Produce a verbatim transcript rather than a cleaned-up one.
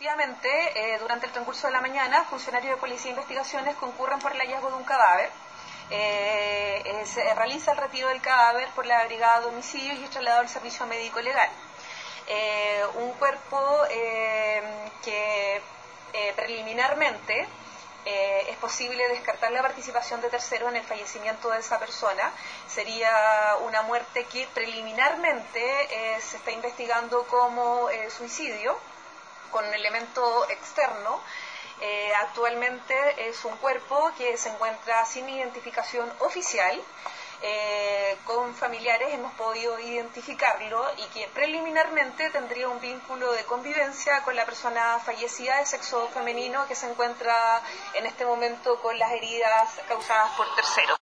Efectivamente, eh, durante el transcurso de la mañana, funcionarios de Policía e Investigaciones concurren por el hallazgo de un cadáver. Eh, eh, se realiza el retiro del cadáver por la Brigada de Homicidios y es trasladado al servicio médico legal. Eh, un cuerpo eh, que eh, preliminarmente eh, es posible descartar la participación de terceros en el fallecimiento de esa persona. Sería una muerte que preliminarmente eh, se está investigando como eh, suicidio con un elemento externo. Eh, actualmente es un cuerpo que se encuentra sin identificación oficial. Eh, con familiares hemos podido identificarlo y que preliminarmente tendría un vínculo de convivencia con la persona fallecida de sexo femenino que se encuentra en este momento con las heridas causadas por terceros.